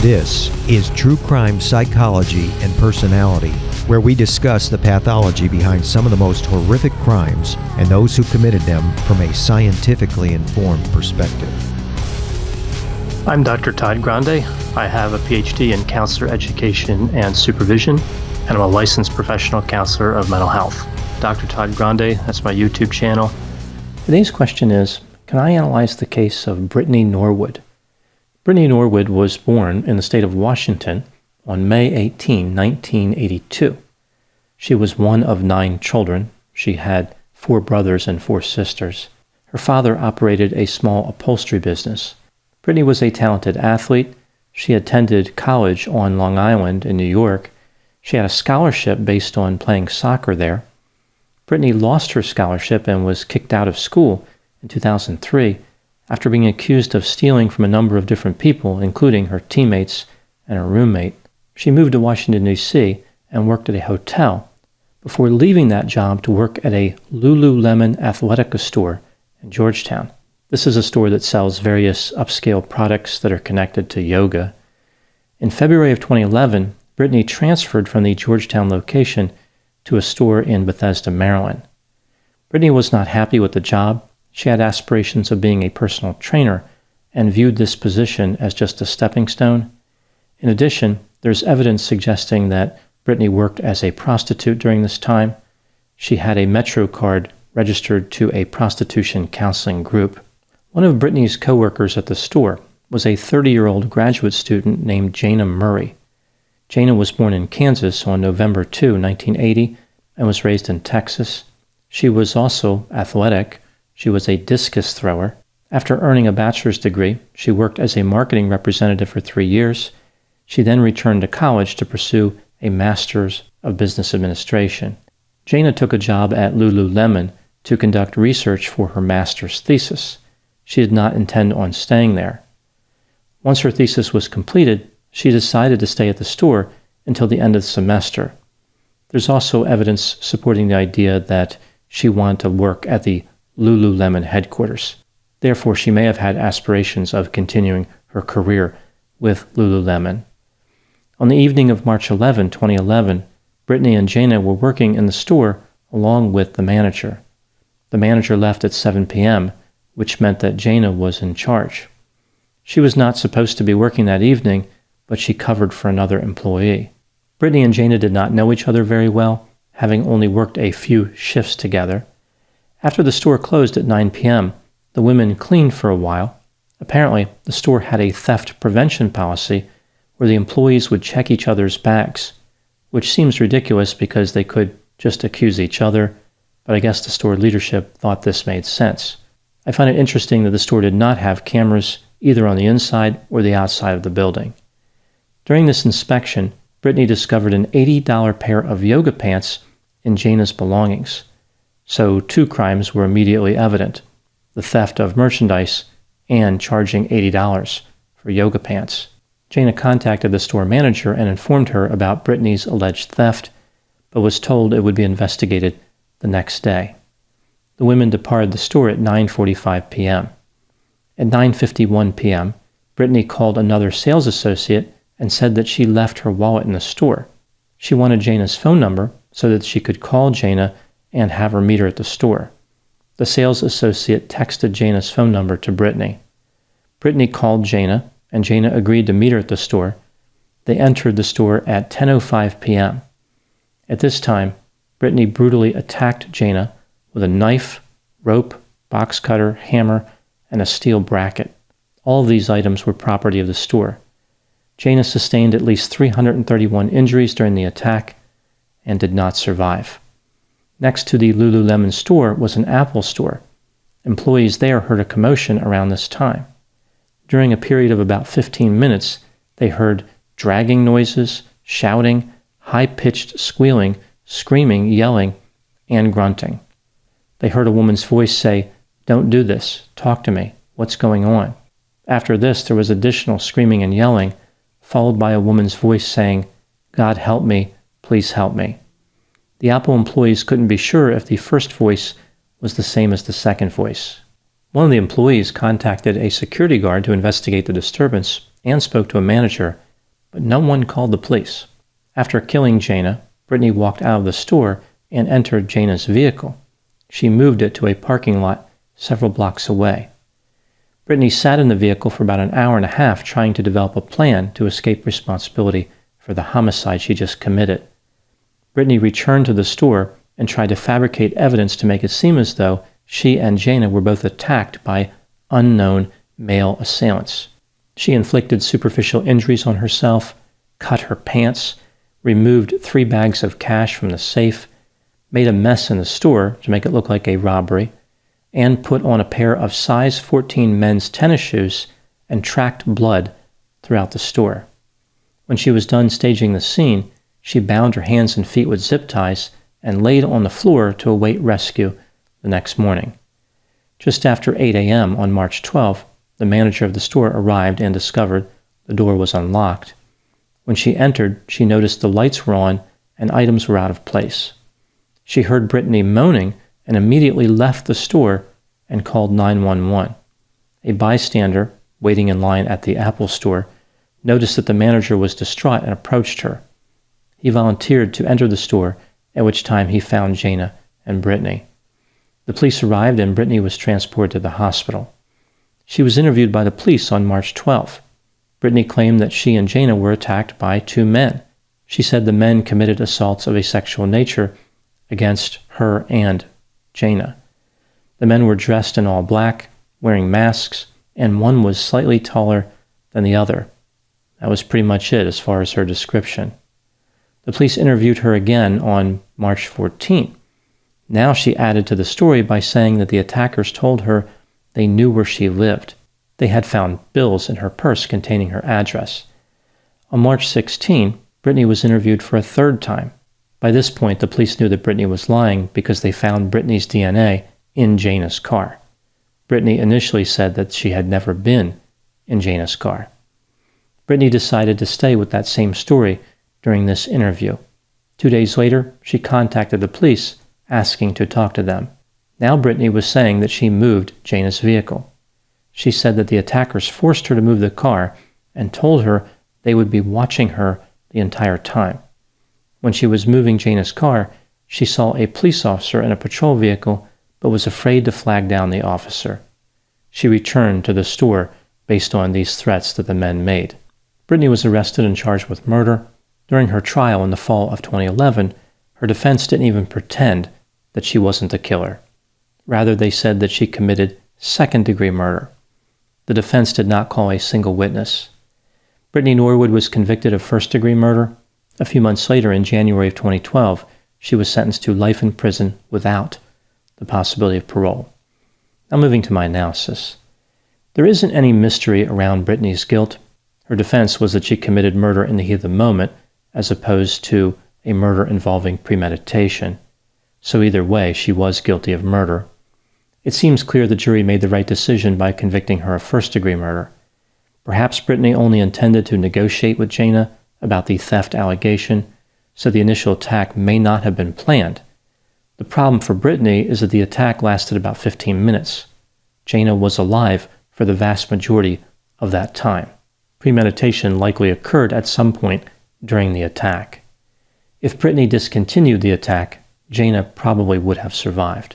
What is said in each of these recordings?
This is True Crime Psychology and Personality, where we discuss the pathology behind some of the most horrific crimes and those who committed them from a scientifically informed perspective. I'm Dr. Todd Grande. I have a PhD in counselor education and supervision, and I'm a licensed professional counselor of mental health. Dr. Todd Grande, that's my YouTube channel. Today's question is, can I analyze the case of Brittany Norwood? Brittany Norwood was born in the state of Washington on May 18, 1982. She was one of 9 children. She had 4 brothers and 4 sisters. Her father operated a small upholstery business. Brittany was a talented athlete. She attended college on Long Island in New York. She had a scholarship based on playing soccer there. Brittany lost her scholarship and was kicked out of school in 2003 after being accused of stealing from a number of different people, including her teammates and her roommate. She moved to Washington, D.C. and worked at a hotel before leaving that job to work at a Lululemon Athletica store in Georgetown. This is a store that sells various upscale products that are connected to yoga. In February of 2011, Brittany transferred from the Georgetown location to a store in Bethesda, Maryland. Brittany was not happy with the job. She had aspirations of being a personal trainer and viewed this position as just a stepping stone. In addition, there's evidence suggesting that Brittany worked as a prostitute during this time. She had a Metro card registered to a prostitution counseling group. One of Brittany's coworkers at the store was a 30-year-old graduate student named Jana Murray. Jana was born in Kansas on November 2, 1980, and was raised in Texas. She was also athletic. She was a discus thrower. After earning a bachelor's degree, she worked as a marketing representative for 3 years. She then returned to college to pursue a master's of business administration. Jana took a job at Lululemon to conduct research for her master's thesis. She did not intend on staying there. Once her thesis was completed, she decided to stay at the store until the end of the semester. There's also evidence supporting the idea that she wanted to work at the Lululemon headquarters. Therefore, she may have had aspirations of continuing her career with Lululemon. On the evening of March 11, 2011, Brittany and Jana were working in the store along with the manager. The manager left at 7 p.m., which meant that Jana was in charge. She was not supposed to be working that evening, but she covered for another employee. Brittany and Jana did not know each other very well, having only worked a few shifts together. After the store closed at 9 p.m., the women cleaned for a while. Apparently, the store had a theft prevention policy where the employees would check each other's bags, which seems ridiculous because they could just accuse each other, but I guess the store leadership thought this made sense. I find it interesting that the store did not have cameras either on the inside or the outside of the building. During this inspection, Brittany discovered an $80 pair of yoga pants in Jana's belongings. So 2 crimes were immediately evident: the theft of merchandise and charging $80 for yoga pants. Jana contacted the store manager and informed her about Brittany's alleged theft, but was told it would be investigated the next day. The women departed the store at 9:45 p.m. At 9:51 p.m., Brittany called another sales associate and said that she left her wallet in the store. She wanted Jana's phone number so that she could call Jana and have her meet her at the store. The sales associate texted Jana's phone number to Brittany. Brittany called Jana, and Jana agreed to meet her at the store. They entered the store at 10:05 p.m. At this time, Brittany brutally attacked Jana with a knife, rope, box cutter, hammer, and a steel bracket. All of these items were property of the store. Jana sustained at least 331 injuries during the attack and did not survive. Next to the Lululemon store was an Apple store. Employees there heard a commotion around this time. During a period of about 15 minutes, they heard dragging noises, shouting, high-pitched squealing, screaming, yelling, and grunting. They heard a woman's voice say, "Don't do this. Talk to me. What's going on?" After this, there was additional screaming and yelling, followed by a woman's voice saying, "God help me. Please help me." The Apple employees couldn't be sure if the first voice was the same as the second voice. One of the employees contacted a security guard to investigate the disturbance and spoke to a manager but no one called the police. After killing Jayna, Brittany walked out of the store and entered Jayna's vehicle. She moved it to a parking lot several blocks away. Brittany sat in the vehicle for about an hour and a half trying to develop a plan to escape responsibility for the homicide she just committed. Brittany returned to the store and tried to fabricate evidence to make it seem as though she and Jayna were both attacked by unknown male assailants. She inflicted superficial injuries on herself, cut her pants, removed 3 bags of cash from the safe, made a mess in the store to make it look like a robbery, and put on a pair of size 14 men's tennis shoes and tracked blood throughout the store. When she was done staging the scene, she bound her hands and feet with zip ties and laid on the floor to await rescue the next morning. Just after 8 a.m. on March 12, the manager of the store arrived and discovered the door was unlocked. When she entered, she noticed the lights were on and items were out of place. She heard Brittany moaning and immediately left the store and called 911. A bystander, waiting in line at the Apple store, noticed that the manager was distraught and approached her. He volunteered to enter the store, at which time he found Jayna and Brittany. The police arrived and Brittany was transported to the hospital. She was interviewed by the police on March 12th. Brittany claimed that she and Jayna were attacked by 2 men. She said the men committed assaults of a sexual nature against her and Jayna. The men were dressed in all black, wearing masks, and one was slightly taller than the other. That was pretty much it as far as her description. The police interviewed her again on March 14. Now she added to the story by saying that the attackers told her they knew where she lived. They had found bills in her purse containing her address. On March 16, Brittany was interviewed for a 3rd time. By this point, the police knew that Brittany was lying because they found Brittany's DNA in Jayna's car. Brittany initially said that she had never been in Jayna's car. Brittany decided to stay with that same story during this interview. 2 days later, she contacted the police asking to talk to them. Now Brittany was saying that she moved Jayna's vehicle. She said that the attackers forced her to move the car and told her they would be watching her the entire time. When she was moving Jayna's car, she saw a police officer in a patrol vehicle but was afraid to flag down the officer. She returned to the store based on these threats that the men made. Brittany was arrested and charged with murder. During her trial in the fall of 2011, her defense didn't even pretend that she wasn't the killer. Rather, they said that she committed second-degree murder. The defense did not call a single witness. Brittany Norwood was convicted of first-degree murder. A few months later, in January of 2012, she was sentenced to life in prison without the possibility of parole. Now moving to my analysis. There isn't any mystery around Brittany's guilt. Her defense was that she committed murder in the heat of the moment, as opposed to a murder involving premeditation. So either way, she was guilty of murder. It seems clear the jury made the right decision by convicting her of first-degree murder. Perhaps Brittany only intended to negotiate with Jayna about the theft allegation, so the initial attack may not have been planned. The problem for Brittany is that the attack lasted about 15 minutes. Jayna was alive for the vast majority of that time. Premeditation likely occurred at some point during the attack. If Brittany discontinued the attack, Jayna probably would have survived.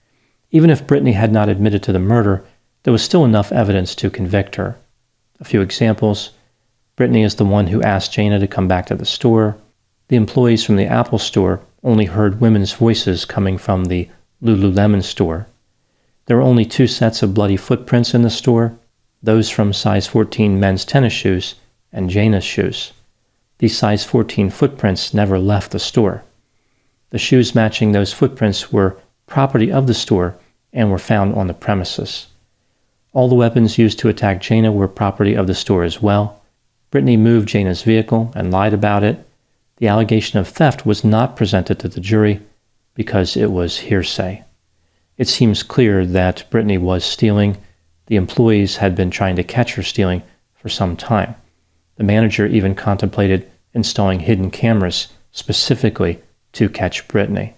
Even if Brittany had not admitted to the murder, there was still enough evidence to convict her. A few examples. Brittany is the one who asked Jayna to come back to the store. The employees from the Apple store only heard women's voices coming from the Lululemon store. There were only 2 sets of bloody footprints in the store, those from size 14 men's tennis shoes and Jayna's shoes. These size 14 footprints never left the store. The shoes matching those footprints were property of the store and were found on the premises. All the weapons used to attack Jayna were property of the store as well. Brittany moved Jayna's vehicle and lied about it. The allegation of theft was not presented to the jury because it was hearsay. It seems clear that Brittany was stealing. The employees had been trying to catch her stealing for some time. The manager even contemplated installing hidden cameras specifically to catch Brittany.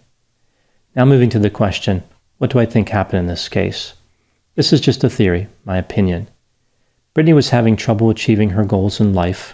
Now moving to the question, what do I think happened in this case? This is just a theory, my opinion. Brittany was having trouble achieving her goals in life.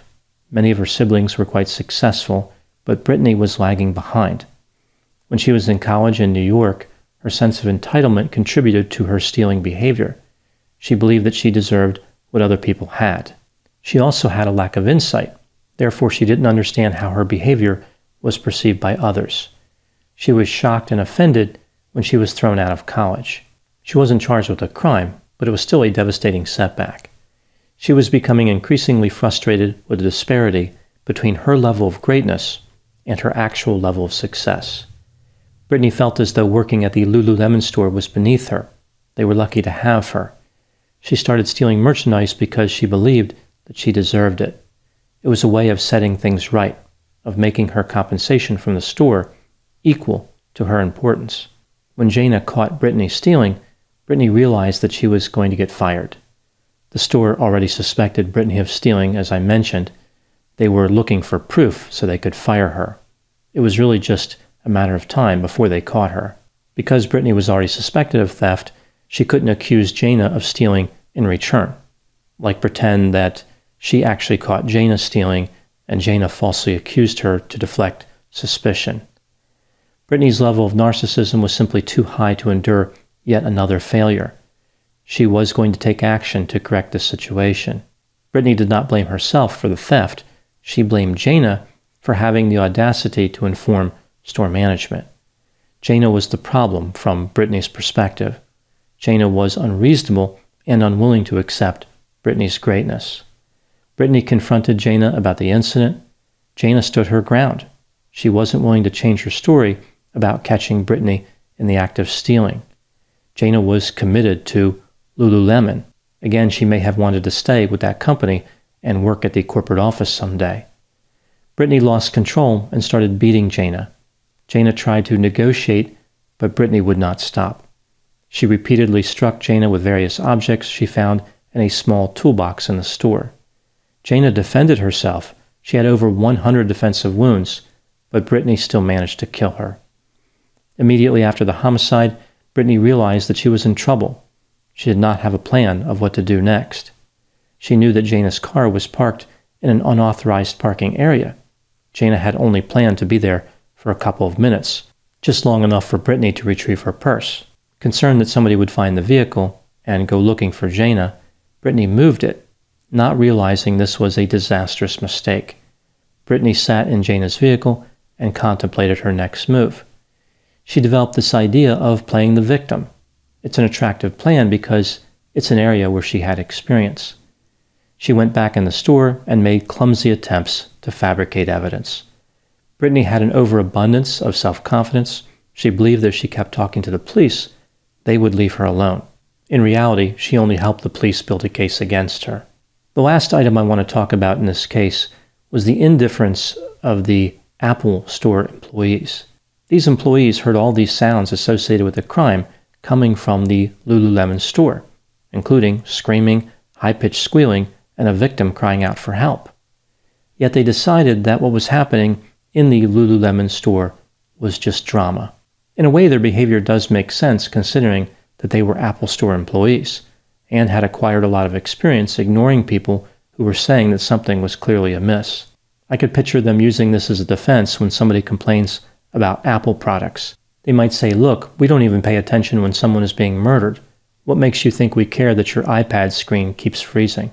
Many of her siblings were quite successful, but Brittany was lagging behind. When she was in college in New York, her sense of entitlement contributed to her stealing behavior. She believed that she deserved what other people had. She also had a lack of insight. Therefore, she didn't understand how her behavior was perceived by others. She was shocked and offended when she was thrown out of college. She wasn't charged with a crime, but it was still a devastating setback. She was becoming increasingly frustrated with the disparity between her level of greatness and her actual level of success. Brittany felt as though working at the Lululemon store was beneath her. They were lucky to have her. She started stealing merchandise because she believed that she deserved it. It was a way of setting things right, of making her compensation from the store equal to her importance. When Jana caught Brittany stealing, Brittany realized that she was going to get fired. The store already suspected Brittany of stealing, as I mentioned. They were looking for proof so they could fire her. It was really just a matter of time before they caught her. Because Brittany was already suspected of theft, she couldn't accuse Jana of stealing in return, like pretend that she actually caught Jana stealing and Jana falsely accused her to deflect suspicion. Brittany's level of narcissism was simply too high to endure yet another failure. She was going to take action to correct the situation. Brittany did not blame herself for the theft. She blamed Jana for having the audacity to inform store management. Jana was the problem from Brittany's perspective. Jana was unreasonable and unwilling to accept Brittany's greatness. Brittany confronted Jana about the incident. Jana stood her ground. She wasn't willing to change her story about catching Brittany in the act of stealing. Jana was committed to Lululemon. Again, she may have wanted to stay with that company and work at the corporate office someday. Brittany lost control and started beating Jana. Jana tried to negotiate, but Brittany would not stop. She repeatedly struck Jana with various objects she found in a small toolbox in the store. Jana defended herself. She had over 100 defensive wounds, but Brittany still managed to kill her. Immediately after the homicide, Brittany realized that she was in trouble. She did not have a plan of what to do next. She knew that Jana's car was parked in an unauthorized parking area. Jana had only planned to be there for a couple of minutes, just long enough for Brittany to retrieve her purse. Concerned that somebody would find the vehicle and go looking for Jana, Brittany moved it, not realizing this was a disastrous mistake. Brittany sat in Jana's vehicle and contemplated her next move. She developed this idea of playing the victim. It's an attractive plan because it's an area where she had experience. She went back in the store and made clumsy attempts to fabricate evidence. Brittany had an overabundance of self-confidence. She believed that if she kept talking to the police, they would leave her alone. In reality, she only helped the police build a case against her. The last item I want to talk about in this case was the indifference of the Apple Store employees. These employees heard all these sounds associated with the crime coming from the Lululemon store, including screaming, high-pitched squealing, and a victim crying out for help. Yet they decided that what was happening in the Lululemon store was just drama. In a way, their behavior does make sense considering that they were Apple Store employees and had acquired a lot of experience ignoring people who were saying that something was clearly amiss. I could picture them using this as a defense when somebody complains about Apple products. They might say, "Look, we don't even pay attention when someone is being murdered. What makes you think we care that your iPad screen keeps freezing?"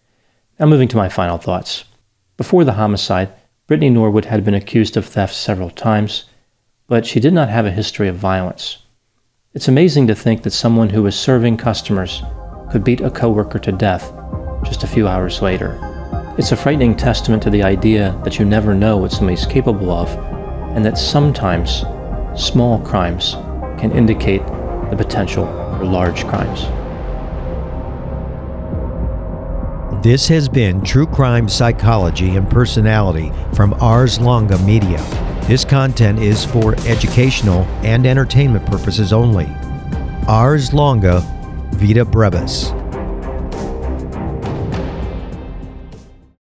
Now moving to my final thoughts. Before the homicide, Brittany Norwood had been accused of theft several times, but she did not have a history of violence. It's amazing to think that someone who was serving customers could beat a coworker to death just a few hours later. It's a frightening testament to the idea that you never know what somebody's capable of, and that sometimes small crimes can indicate the potential for large crimes. This has been True Crime Psychology and Personality from Ars Longa Media. This content is for educational and entertainment purposes only. Ars Longa, Vita Brevis.